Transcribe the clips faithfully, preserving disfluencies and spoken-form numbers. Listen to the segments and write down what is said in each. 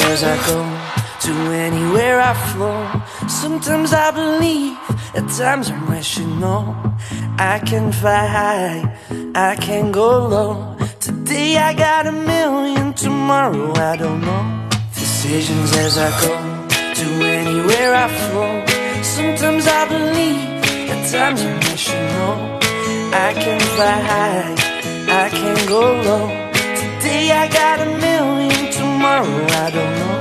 as I go, to anywhere I flow. Sometimes I believe, at times I'm rational. I can fly high, I can go low. Today I got a million, tomorrow I don't know. Decisions as I go, to anywhere I flow. Sometimes I believe, at times I'm rational. I can fly high, I can go low. Today I got a million, tomorrow I don't know.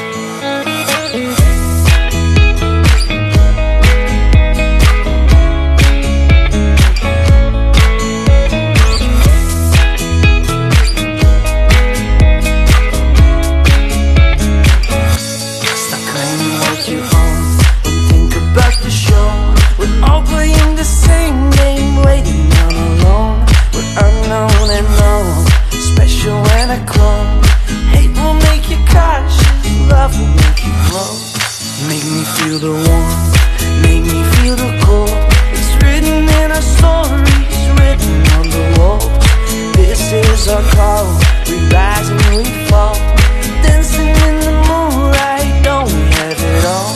Stop claiming what you own, don't think about the show. We're all playing the same game, waiting on alone. We're unknown and known, special when I clone. Hate will make you cautious, love will make you grow. Make me feel the warmth, make me feel the cold. It's written in our stories, written on the walls. This is our call, we rise and we fall. Dancing in the moonlight, don't we have it all?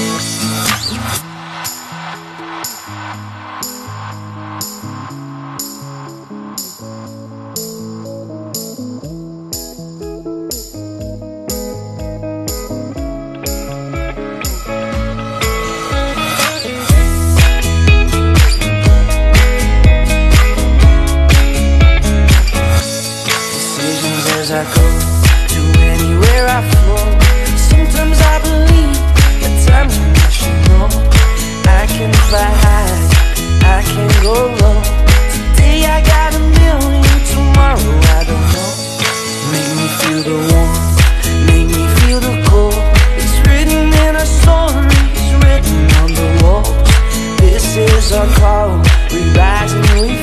As I go, to anywhere I flow. Sometimes I believe, at times I'm rational. I can fly high, I can go low. Today I got a million, tomorrow I don't know. Make me feel the warmth, make me feel the cold. It's written in our stories, written on the walls. This is our call, we rise and we